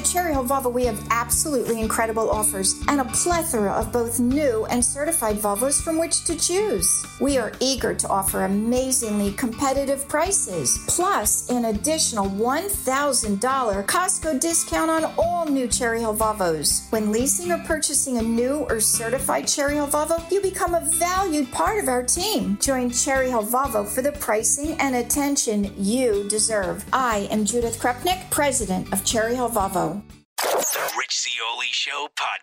Cherry Hill Volvo, we have absolutely incredible offers and a plethora of both new and certified Volvos from which to choose. We are eager to offer amazingly competitive prices, plus an additional $1,000 Costco discount on all new Cherry Hill Volvos. When leasing or purchasing a new or certified Cherry Hill Volvo, you become a valued part of our team. Join Cherry Hill Volvo for the pricing and attention you deserve. I am Judith Krupnick, president of Cherry Hill Volvo. The Rich Zeoli Show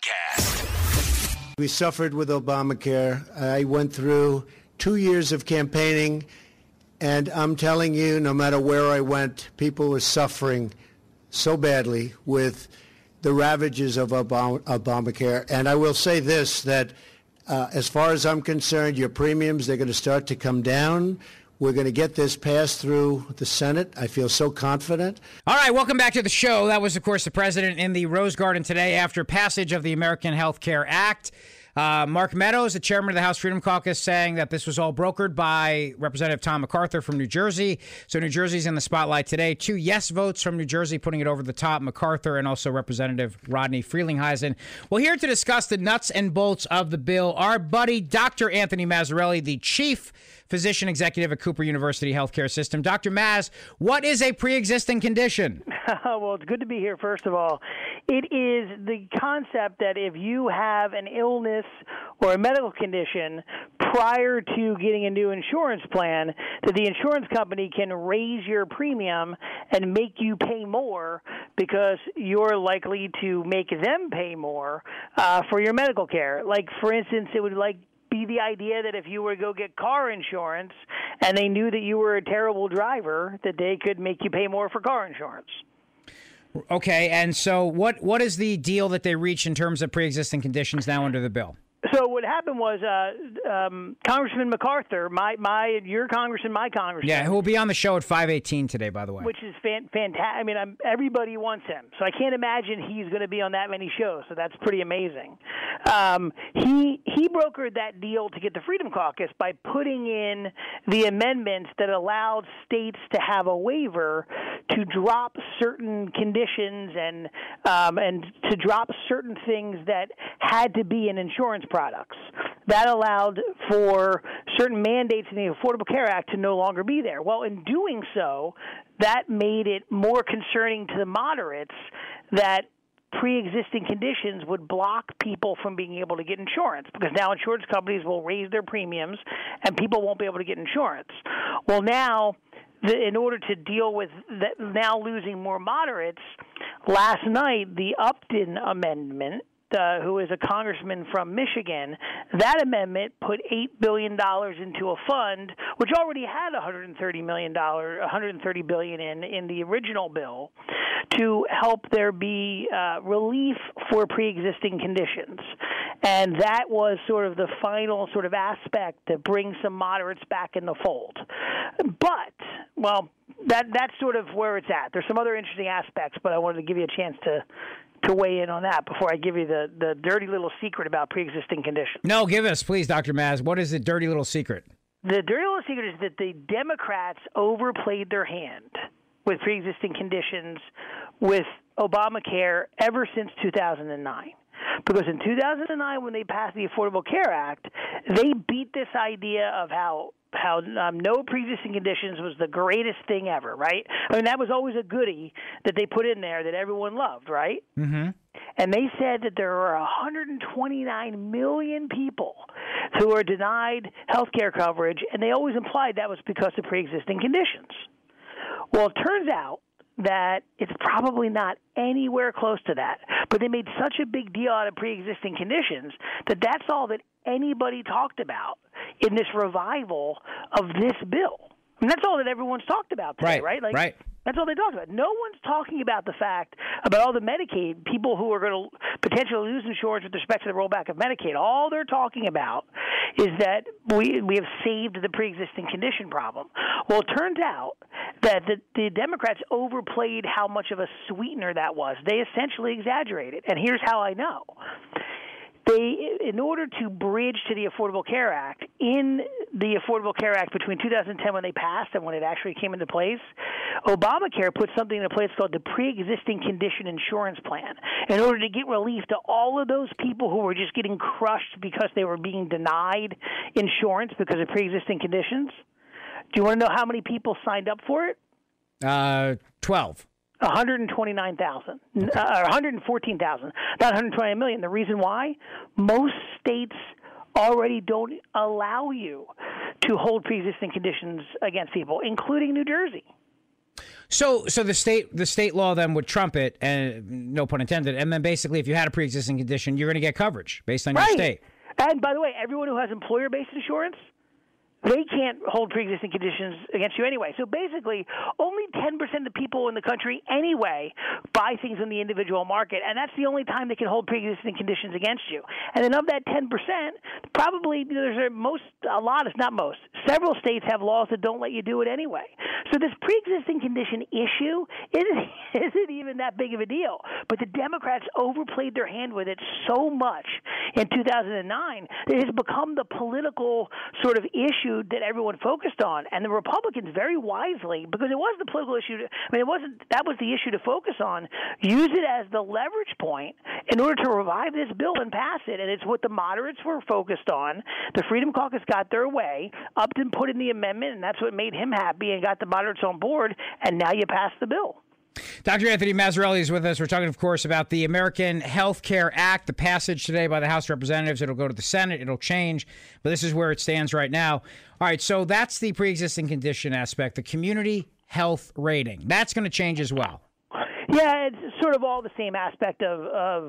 podcast. We suffered with Obamacare. I went through 2 years of campaigning, and I'm telling you, no matter where I went, people were suffering so badly with the ravages of Obamacare. And I will say this, that as far as I'm concerned, your premiums, they're going to start to come down. We're going to get this passed through the Senate. I feel so confident. All right, welcome back to the show. That was, of course, the president in the Rose Garden today after passage of the American Health Care Act. Mark Meadows, the chairman of the House Freedom Caucus, saying that this was all brokered by Representative Tom MacArthur from New Jersey. So New Jersey's in the spotlight today. 2 yes votes from New Jersey, putting it over the top, MacArthur and also Representative Rodney Frelinghuysen. Well, here to discuss the nuts and bolts of the bill, our buddy Dr. Anthony Mazzarelli, the chief physician executive at Cooper University Healthcare System. Dr. Maz, what is a pre-existing condition? Well, it's good to be here, first of all. It is the concept that if you have an illness or a medical condition prior to getting a new insurance plan, that the insurance company can raise your premium and make you pay more because you're likely to make them pay more for your medical care. Like, for instance, it would be the idea that if you were to go get car insurance and they knew that you were a terrible driver, that they could make you pay more for car insurance. Okay, and so what is the deal that they reach in terms of pre-existing conditions now under the bill? So what happened was Congressman MacArthur, your congressman, my congressman. Yeah, who will be on the show at 5:18 today, by the way. Which is fantastic. I mean, everybody wants him. So I can't imagine he's going to be on that many shows. So that's pretty amazing. He brokered that deal to get the Freedom Caucus by putting in the amendments that allowed states to have a waiver to drop certain conditions and to drop certain things that had to be in insurance products. That allowed for certain mandates in the Affordable Care Act to no longer be there. Well, in doing so, that made it more concerning to the moderates that pre-existing conditions would block people from being able to get insurance because now insurance companies will raise their premiums and people won't be able to get insurance. Well, now, in order to deal with now losing more moderates, last night the Upton amendment, who is a congressman from Michigan, that amendment put $8 billion into a fund which already had $130 billion in the original bill to help there be relief for pre-existing conditions. And that was sort of the final sort of aspect to bring some moderates back in the fold. But, well, that's sort of where it's at. There's some other interesting aspects, but I wanted to give you a chance to weigh in on that before I give you the dirty little secret about pre-existing conditions. No, give us, please, Dr. Maz. What is the dirty little secret? The dirty little secret is that the Democrats overplayed their hand with pre-existing conditions with Obamacare ever since 2009. Because in 2009, when they passed the Affordable Care Act, they beat this idea of how no pre-existing conditions was the greatest thing ever, right? I mean, that was always a goodie that they put in there that everyone loved, right? Mm-hmm. And they said that there are 129 million people who are denied health care coverage, and they always implied that was because of pre-existing conditions. Well, it turns out that it's probably not anywhere close to that. But they made such a big deal out of pre-existing conditions that that's all that anybody talked about in this revival of this bill. And that's all that everyone's talked about today, right? Right. That's all they talked about. No one's talking about the fact about all the Medicaid people who are going to potentially lose insurance with respect to the rollback of Medicaid. All they're talking about is that we have saved the pre-existing condition problem. Well, it turns out that the Democrats overplayed how much of a sweetener that was. They essentially exaggerated. And here's how I know. in order to bridge to the Affordable Care Act, in the Affordable Care Act between 2010 when they passed and when it actually came into place, Obamacare put something into place called the Pre-Existing Condition Insurance Plan in order to get relief to all of those people who were just getting crushed because they were being denied insurance because of pre-existing conditions. Do you want to know how many people signed up for it? 12. 129,000, or 114,000, not 129 million. The reason why? Most states already don't allow you to hold pre-existing conditions against people, including New Jersey. So the state law then would trump it, and no pun intended. And then basically, if you had a pre-existing condition, you're going to get coverage based on your state. And by the way, everyone who has employer-based insurance, they can't hold pre-existing conditions against you anyway. So basically, only 10% of people in the country anyway buy things in the individual market, and that's the only time they can hold pre-existing conditions against you. And then of that 10%, probably several states have laws that don't let you do it anyway. So this pre-existing condition issue isn't even that big of a deal. But the Democrats overplayed their hand with it so much in 2009 that it has become the political sort of issue that everyone focused on, and the Republicans very wisely, because it was the political issue. That was the issue to focus on. Use it as the leverage point in order to revive this bill and pass it, and it's what the moderates were focused on. The Freedom Caucus got their way. Upton put in the amendment, and that's what made him happy and got the moderates on board. And now you pass the bill. Dr. Anthony Mazzarelli is with us. We're talking, of course, about the American Health Care Act, the passage today by the House of Representatives. It'll go to the Senate. It'll change, but this is where it stands right now. All right, so that's the pre-existing condition aspect, the community health rating. That's going to change as well. Yeah, it's sort of all the same aspect of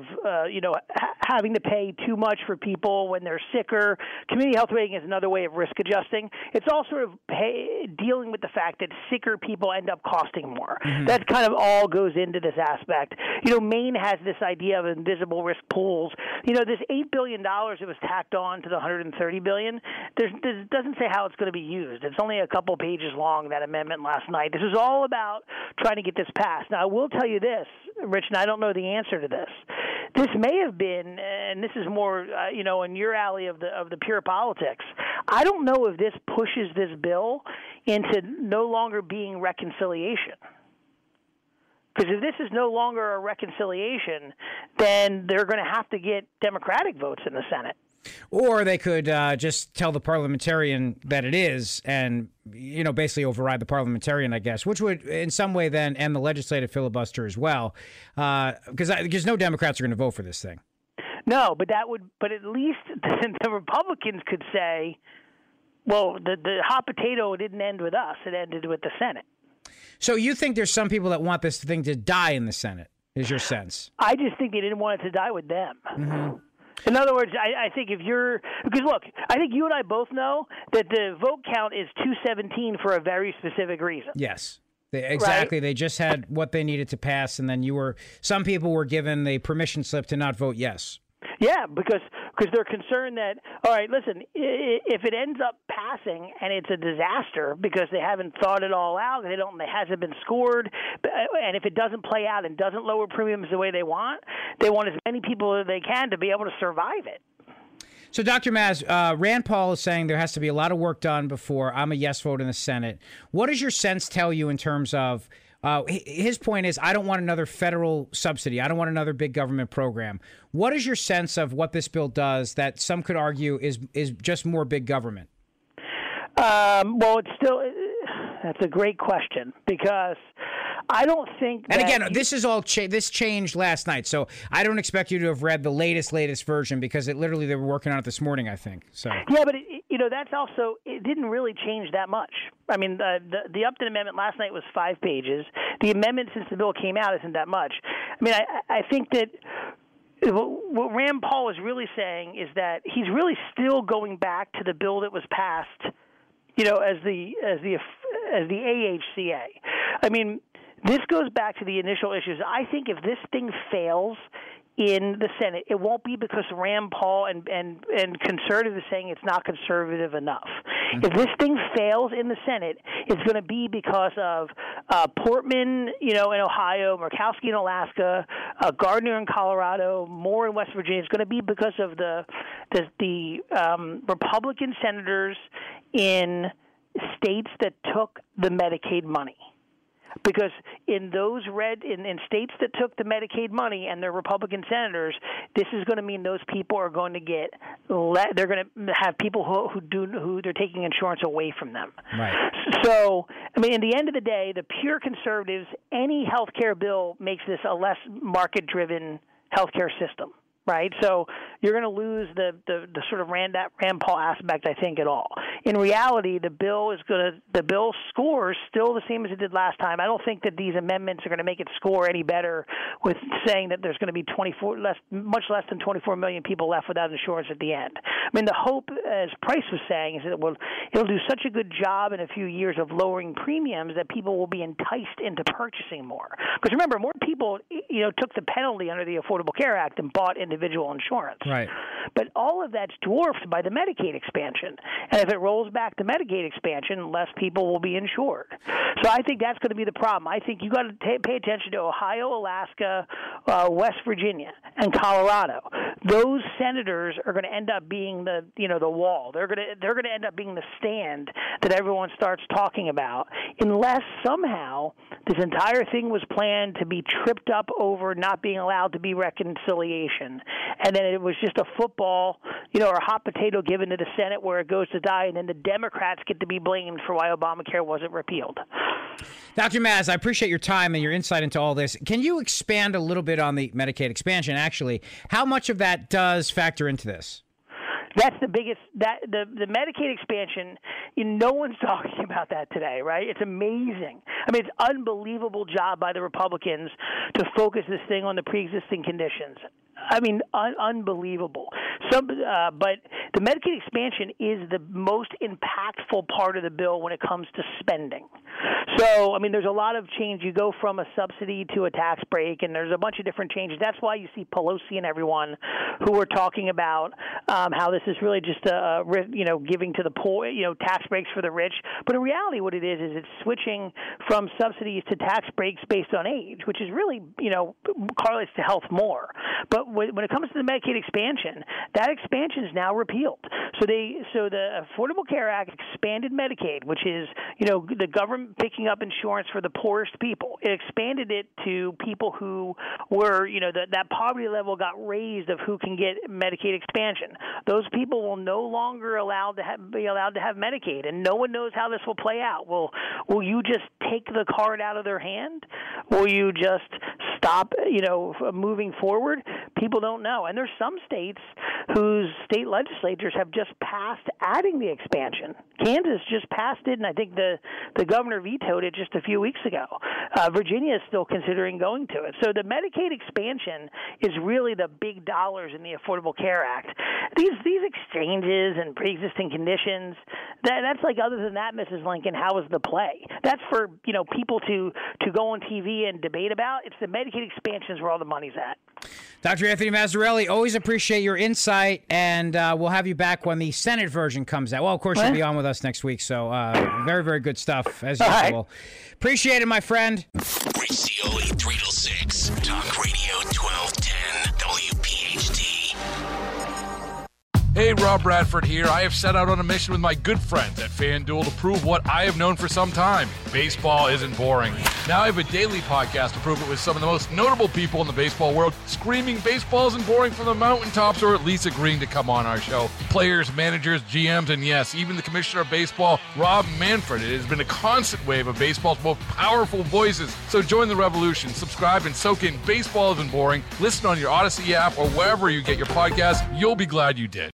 having to pay too much for people when they're sicker. Community health rating is another way of risk adjusting. It's all sort of dealing with the fact that sicker people end up costing more. Mm-hmm. That kind of all goes into this aspect. Maine has this idea of invisible risk pools. This $8 billion that was tacked on to the $130 billion, there doesn't say how it's going to be used. It's only a couple pages long, that amendment last night. This is all about trying to get this passed. Now, I will tell you this, Rich, and I don't know the answer to this. This may have been, and this is more, in your alley of the pure politics. I don't know if this pushes this bill into no longer being reconciliation. Because if this is no longer a reconciliation, then they're going to have to get Democratic votes in the Senate. Or they could just tell the parliamentarian that it is and, basically override the parliamentarian, I guess, which would in some way then end the legislative filibuster as well, because no Democrats are going to vote for this thing. No, but at least the Republicans could say, well, the hot potato didn't end with us. It ended with the Senate. So you think there's some people that want this thing to die in the Senate, is your sense? I just think they didn't want it to die with them. Mm-hmm. In other words, I think because look, I think you and I both know that the vote count is 217 for a very specific reason. Yes, exactly. Right? They just had what they needed to pass, and then some people were given the permission slip to not vote yes. Yeah, because they're concerned that, all right, listen, if it ends up passing and it's a disaster because they haven't thought it all out, it hasn't been scored, and if it doesn't play out and doesn't lower premiums the way they want as many people as they can to be able to survive it. So, Dr. Maz, Rand Paul is saying there has to be a lot of work done before I'm a yes vote in the Senate. What does your sense tell you in terms of his point is, I don't want another federal subsidy. I don't want another big government program. What is your sense of what this bill does that some could argue is just more big government? Well, that's a great question because I don't think that... And again, this is all this changed last night, so I don't expect you to have read the latest version because they were working on it this morning, I think. So yeah, but that's also, it didn't really change that much. I mean, the Upton Amendment last night was 5 pages. The amendment since the bill came out isn't that much. I mean, I think that what Rand Paul is really saying is that he's really still going back to the bill that was passed, as the AHCA. I mean, this goes back to the initial issues. I think if this thing fails in the Senate, it won't be because Rand Paul and conservatives saying it's not conservative enough. If this thing fails in the Senate, it's going to be because of Portman, in Ohio, Murkowski in Alaska, Gardner in Colorado, Moore in West Virginia. It's going to be because of the Republican senators in states that took the Medicaid money. Because in those in states that took the Medicaid money and their Republican senators, this is going to mean those people are going to get they're going to have people who they're taking insurance away from them. Right. So, in the end of the day, the pure conservatives, any health care bill makes this a less market-driven health care system. Right, so you're going to lose the sort of Rand Paul aspect, I think, at all. In reality, the bill scores still the same as it did last time. I don't think that these amendments are going to make it score any better with saying that there's going to be much less than 24 million people left without insurance at the end. The hope, as Price was saying, is that it'll do such a good job in a few years of lowering premiums that people will be enticed into purchasing more. Because remember, more people took the penalty under the Affordable Care Act and bought individual insurance. Right. But all of that's dwarfed by the Medicaid expansion. And if it rolls back the Medicaid expansion, less people will be insured. So I think that's going to be the problem. I think you got to pay attention to Ohio, Alaska, West Virginia, and Colorado. Those senators are going to end up being the wall. They're going to end up being the stand that everyone starts talking about, unless somehow this entire thing was planned to be tripped up over not being allowed to be reconciliation. And then it was just a football, or a hot potato given to the Senate where it goes to die, and then the Democrats get to be blamed for why Obamacare wasn't repealed. Dr. Maz, I appreciate your time and your insight into all this. Can you expand a little bit on the Medicaid expansion, actually? How much of that does factor into this? That's the biggest. The Medicaid expansion. No one's talking about that today, right? It's amazing. It's unbelievable job by the Republicans to focus this thing on the pre-existing conditions. Unbelievable. But the Medicaid expansion is the most impactful part of the bill when it comes to spending. So, there's a lot of change. You go from a subsidy to a tax break, and there's a bunch of different changes. That's why you see Pelosi and everyone who are talking about how this is really just giving to the poor, tax breaks for the rich. But in reality, what it is it's switching from subsidies to tax breaks based on age, which is really, correlates to health more. But when it comes to the Medicaid expansion, that expansion is now repealed. So the Affordable Care Act expanded Medicaid, which is, the government picking up insurance for the poorest people. It expanded it to people who were, that poverty level got raised of who can get Medicaid expansion. Those people will no longer be allowed to have Medicaid, and no one knows how this will play out. Will you just take the card out of their hand? Will you just stop, moving forward? People don't know. And there's some states whose state legislatures have just passed adding the expansion. Kansas just passed it, and I think the governor vetoed it just a few weeks ago. Virginia is still considering going to it. So the Medicaid expansion is really the big dollars in the Affordable Care Act. These exchanges and pre-existing conditions, that's like, other than that, Mrs. Lincoln, how is the play? That's for, people to go on TV and debate about. It's the Medicaid expansions where all the money's at. Dr. Anthony Mazzarelli, always appreciate your insight, and we'll have you back when the Senate version comes out. Well, of course, you'll be on with us next week, so very, very good stuff, as usual. Right. Appreciate it, my friend. Rich Zeoli, 3 till 6, Talk Radio 1210, WPHT. Hey, Rob Bradford here. I have set out on a mission with my good friends at FanDuel to prove what I have known for some time. Baseball isn't boring. Now I have a daily podcast to prove it with some of the most notable people in the baseball world, screaming baseball isn't boring from the mountaintops, or at least agreeing to come on our show. Players, managers, GMs, and yes, even the commissioner of baseball, Rob Manfred. It has been a constant wave of baseball's most powerful voices. So join the revolution. Subscribe and soak in Baseball Isn't Boring. Listen on your Odyssey app or wherever you get your podcasts. You'll be glad you did.